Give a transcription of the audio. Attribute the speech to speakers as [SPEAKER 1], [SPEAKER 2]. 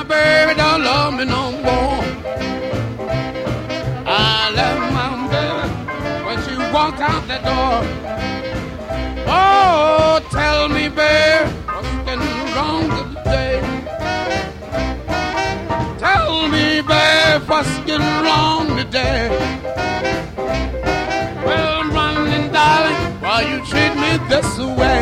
[SPEAKER 1] baby don't love me no more. I left my baby when she walked out the door. Oh, tell me, babe, what's been wrong today? Tell me, babe, what's been wrong today? Well, I'm running, darling, why you treat me this way?